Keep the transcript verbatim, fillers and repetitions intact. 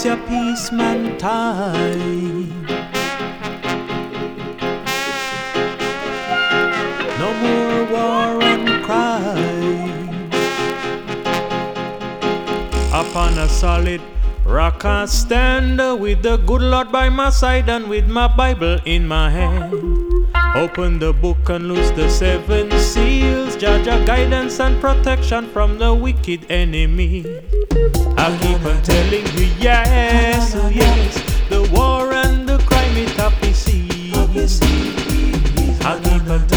It's your peace man time. No more war and crime. Upon a solid rock I stand, with the good Lord by my side and with my Bible in my hand. Open the book and loose the seven seals, judge a guidance and protection from the wicked enemy. I keep on telling you yes, oh yes, the war and the crime it up is seen. I keep on